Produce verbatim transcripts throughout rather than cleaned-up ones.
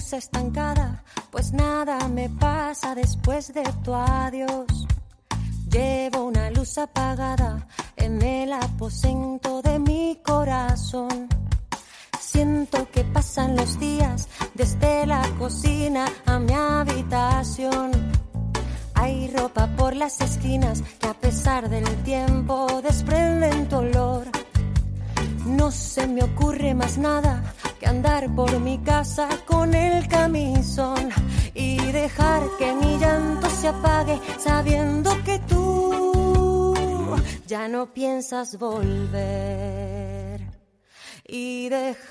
luz estancada, pues nada me pasa después de tu adiós. Llevo una luz apagada en el aposento de mi corazón. Siento que pasan los días desde la cocina a mi habitación. Hay ropa por las esquinas que a pesar del tiempo desprenden tu olor. No se me ocurre más nada que andar por mi casa con el camisón y dejar que mi llanto se apague sabiendo que tú ya no piensas volver. Y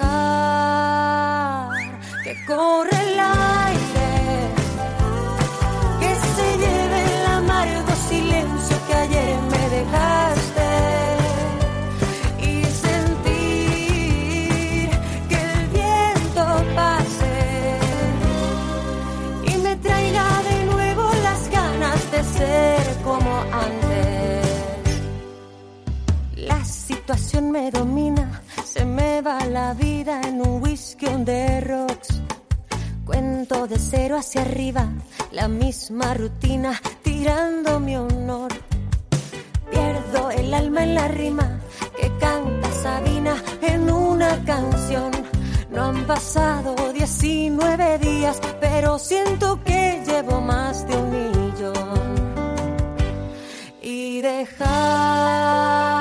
dejar que corra el aire, que se lleve el amargo silencio que ayer me dejaste, y sentir que el viento pase y me traiga de nuevo las ganas de ser como antes. La situación me domina, se me va la vida en un whisky on the rocks. Cuento de cero hacia arriba, la misma rutina, tirando mi honor. Pierdo el alma en la rima que canta Sabina en una canción. No han pasado diecinueve días, pero siento que llevo más de un millón. Y dejar